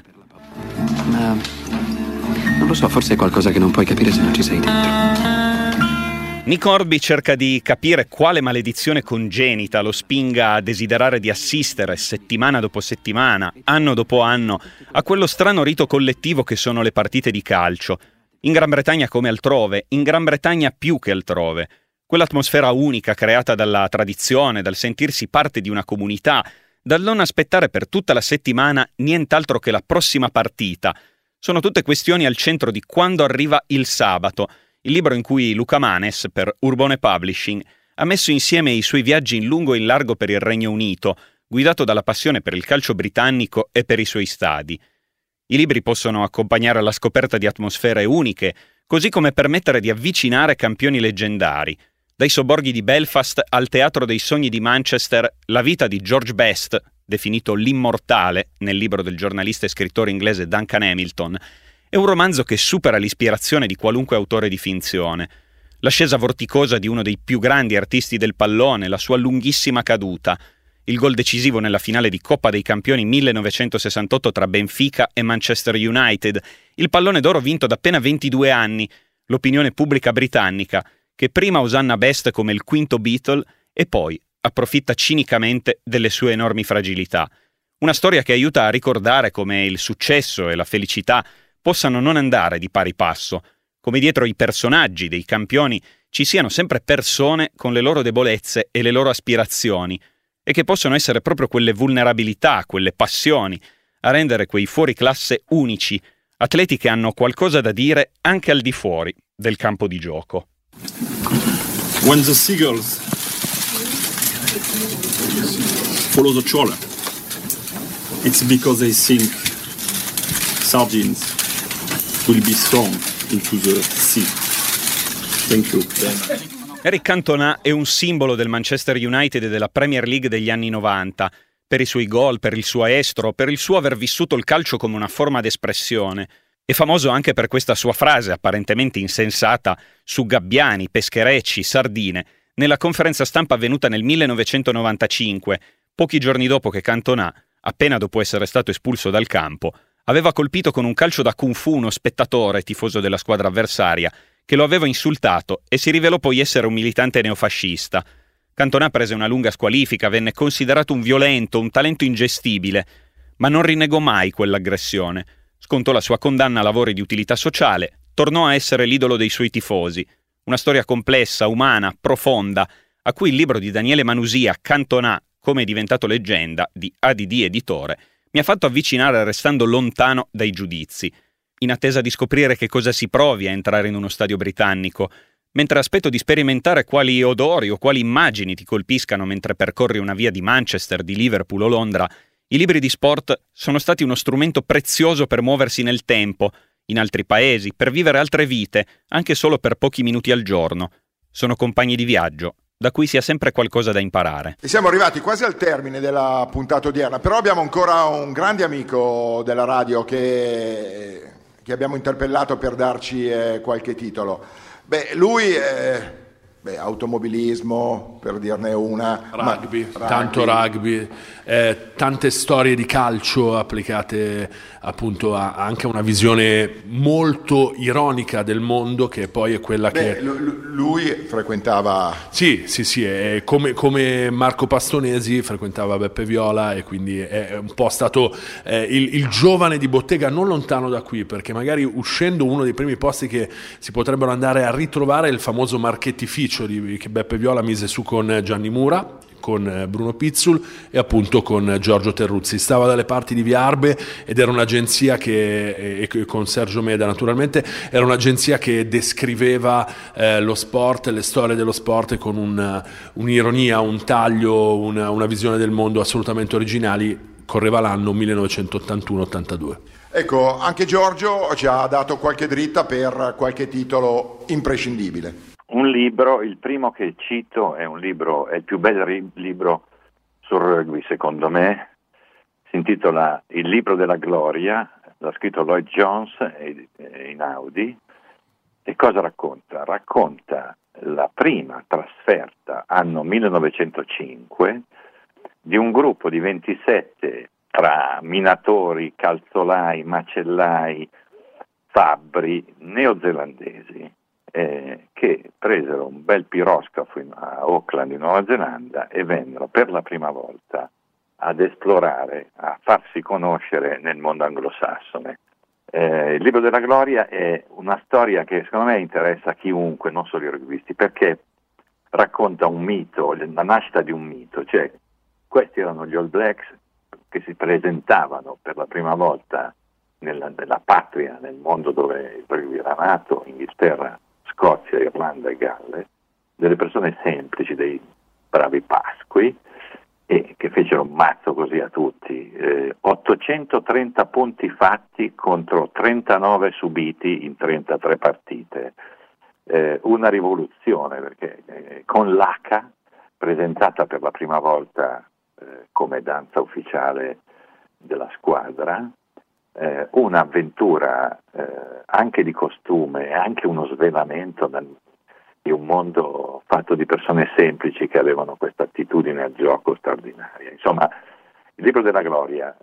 Ma non lo so, forse è qualcosa che non puoi capire se non ci sei dentro. Nick Hornby cerca di capire quale maledizione congenita lo spinga a desiderare di assistere settimana dopo settimana, anno dopo anno, a quello strano rito collettivo che sono le partite di calcio. In Gran Bretagna come altrove, in Gran Bretagna più che altrove. Quell'atmosfera unica creata dalla tradizione, dal sentirsi parte di una comunità, dal non aspettare per tutta la settimana nient'altro che la prossima partita. Sono tutte questioni al centro di Quando arriva il sabato, il libro in cui Luca Manes, per Urbone Publishing, ha messo insieme i suoi viaggi in lungo e in largo per il Regno Unito, guidato dalla passione per il calcio britannico e per i suoi stadi. I libri possono accompagnare alla scoperta di atmosfere uniche, così come permettere di avvicinare campioni leggendari. Dai sobborghi di Belfast al Teatro dei Sogni di Manchester, la vita di George Best, definito l'immortale nel libro del giornalista e scrittore inglese Duncan Hamilton, è un romanzo che supera l'ispirazione di qualunque autore di finzione. L'ascesa vorticosa di uno dei più grandi artisti del pallone, la sua lunghissima caduta, il gol decisivo nella finale di Coppa dei Campioni 1968 tra Benfica e Manchester United, il pallone d'oro vinto da appena 22 anni, l'opinione pubblica britannica, che prima osanna Best come il quinto Beatle e poi approfitta cinicamente delle sue enormi fragilità. Una storia che aiuta a ricordare come il successo e la felicità possano non andare di pari passo, come dietro i personaggi dei campioni ci siano sempre persone con le loro debolezze e le loro aspirazioni, e che possono essere proprio quelle vulnerabilità, quelle passioni, a rendere quei fuoriclasse unici, atleti che hanno qualcosa da dire anche al di fuori del campo di gioco. When the seagulls follow the trawler, it's because they think sardines will be thrown into the sea. Thank you. Eric Cantona è un simbolo del Manchester United e della Premier League degli anni 90, per i suoi gol, per il suo estro, per il suo aver vissuto il calcio come una forma d'espressione. È famoso anche per questa sua frase apparentemente insensata su gabbiani, pescherecci, sardine, nella conferenza stampa avvenuta nel 1995, pochi giorni dopo che Cantona, appena dopo essere stato espulso dal campo, aveva colpito con un calcio da kung fu uno spettatore tifoso della squadra avversaria che lo aveva insultato e si rivelò poi essere un militante neofascista. Cantona prese una lunga squalifica, venne considerato un violento, un talento ingestibile, ma non rinnegò mai quell'aggressione. Scontò la sua condanna a lavori di utilità sociale, tornò a essere l'idolo dei suoi tifosi. Una storia complessa, umana, profonda, a cui il libro di Daniele Manusia, Cantona, come è diventato leggenda, di ADD Editore, mi ha fatto avvicinare restando lontano dai giudizi, in attesa di scoprire che cosa si provi a entrare in uno stadio britannico, mentre aspetto di sperimentare quali odori o quali immagini ti colpiscano mentre percorri una via di Manchester, di Liverpool o Londra. I libri di sport sono stati uno strumento prezioso per muoversi nel tempo, in altri paesi, per vivere altre vite, anche solo per pochi minuti al giorno. Sono compagni di viaggio, da cui si ha sempre qualcosa da imparare. E siamo arrivati quasi al termine della puntata odierna, però abbiamo ancora un grande amico della radio che abbiamo interpellato per darci qualche titolo. Lui automobilismo, per dirne una. Rugby, tanto rugby, tante storie di calcio applicate appunto anche a una visione molto ironica del mondo, che poi è quella che... Lui frequentava... Sì, come Marco Pastonesi frequentava Beppe Viola, e quindi è un po' stato il giovane di bottega non lontano da qui, perché magari uscendo uno dei primi posti che si potrebbero andare a ritrovare è il famoso marchettificio che Beppe Viola mise su con Gianni Mura, con Bruno Pizzul e appunto con Giorgio Terruzzi. Stava dalle parti di Via Arbe ed era un'agenzia e con Sergio Meda naturalmente, era un'agenzia che descriveva lo sport, le storie dello sport con un'ironia, un taglio, una visione del mondo assolutamente originali. Correva l'anno 1981-82. Ecco, anche Giorgio ci ha dato qualche dritta per qualche titolo imprescindibile. Un un libro, il primo che cito è un libro, è il più bel libro sul rugby secondo me, si intitola Il libro della gloria, l'ha scritto Lloyd Jones in Audi. E cosa racconta? Racconta la prima trasferta, anno 1905, di un gruppo di 27 tra minatori, calzolai, macellai, fabbri neozelandesi che presero un bel piroscafo a Auckland in Nuova Zelanda e vennero per la prima volta ad esplorare, a farsi conoscere nel mondo anglosassone. Il libro della gloria è una storia che secondo me interessa a chiunque, non solo i rugbisti, perché racconta un mito, la nascita di un mito, cioè questi erano gli All Blacks che si presentavano per la prima volta nella patria, nel mondo dove il rugby era nato, Inghilterra, Scozia, Irlanda e Galles, delle persone semplici, dei bravi pasqui, e che fecero un mazzo così a tutti, 830 punti fatti contro 39 subiti in 33 partite, una rivoluzione, perché con l'H presentata per la prima volta come danza ufficiale della squadra, un'avventura anche di costume, anche uno svelamento di un mondo fatto di persone semplici che avevano questa attitudine al gioco straordinaria. Insomma, il libro della gloria,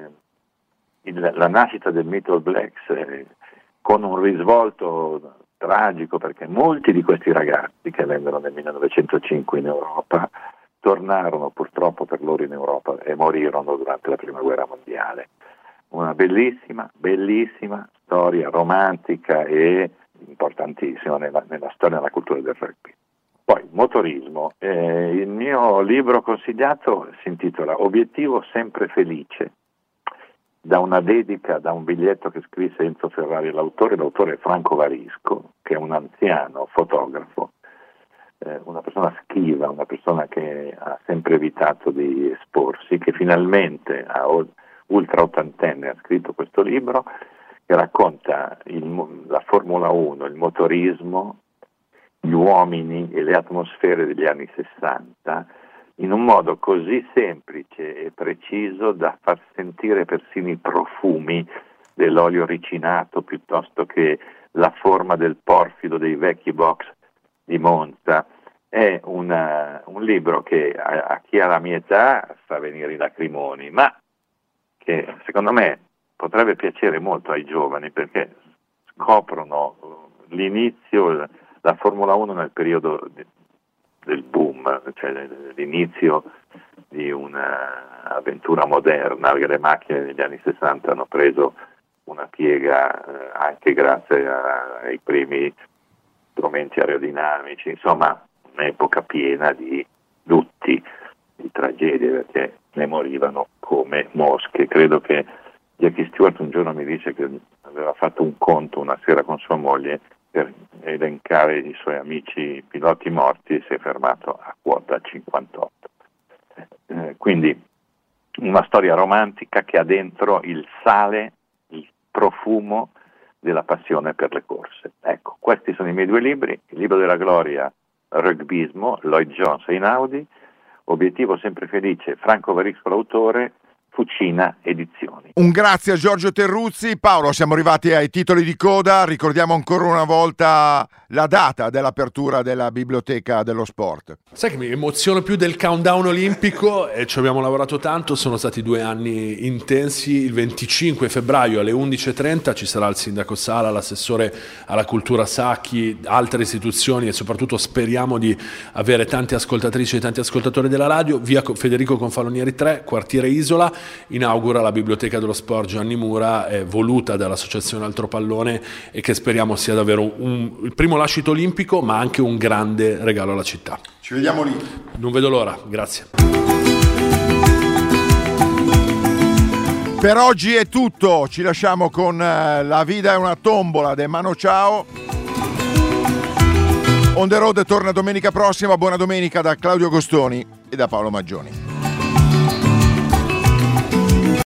la nascita del mito All Blacks con un risvolto tragico, perché molti di questi ragazzi che vennero nel 1905 in Europa tornarono purtroppo per loro in Europa e morirono durante la Prima Guerra Mondiale. Una bellissima, bellissima storia romantica e importantissima nella storia e nella cultura del rugby. Poi, motorismo. Il mio libro consigliato si intitola Obiettivo sempre felice, da una dedica, da un biglietto che scrisse Enzo Ferrari, l'autore è Franco Varisco, che è un anziano fotografo, una persona schiva, una persona che ha sempre evitato di esporsi, che finalmente a ultra ottantenne ha scritto questo libro che racconta la Formula 1, il motorismo, gli uomini e le atmosfere degli anni 60 in un modo così semplice e preciso da far sentire persino i profumi dell'olio ricinato piuttosto che la forma del porfido dei vecchi box di Monza. È un libro che a chi ha la mia età fa venire i lacrimoni, ma che secondo me potrebbe piacere molto ai giovani, perché scoprono l'inizio, la Formula 1 nel periodo del boom, cioè l'inizio di un'avventura moderna, perché le macchine negli anni 60 hanno preso una piega anche grazie ai primi strumenti aerodinamici, insomma un'epoca piena di lutti, di tragedie, perché ne morivano come mosche. Credo che Jackie Stewart un giorno mi dice che aveva fatto un conto una sera con sua moglie per elencare i suoi amici piloti morti e si è fermato a quota 58. Quindi una storia romantica che ha dentro il sale, il profumo della passione per le corse. Ecco, questi sono i miei due libri: Il libro della gloria, Rugbismo, Lloyd Jones in Audi, Obiettivo sempre felice, Franco Varisco l'autore, Fucina Edizioni. Un grazie a Giorgio Terruzzi. Paolo, siamo arrivati ai titoli di coda. Ricordiamo ancora una volta la data dell'apertura della Biblioteca dello Sport. Sai che mi emoziona più del countdown olimpico, e ci abbiamo lavorato tanto, sono stati 2 anni intensi. Il 25 febbraio alle 11.30 ci sarà il sindaco Sala, l'assessore alla cultura Sacchi, altre istituzioni, e soprattutto speriamo di avere tante ascoltatrici e tanti ascoltatori della radio. Via Federico Confalonieri 3, quartiere Isola, inaugura la Biblioteca dello Sport Gianni Mura, voluta dall'associazione Altro Pallone, e che speriamo sia davvero il primo lascito olimpico, ma anche un grande regalo alla città. Ci vediamo lì. Non vedo l'ora, grazie. Per oggi è tutto, ci lasciamo con La vita è una tombola de Mano Ciao. On the Road torna domenica prossima. Buona domenica da Claudio Gostoni e da Paolo Maggioni.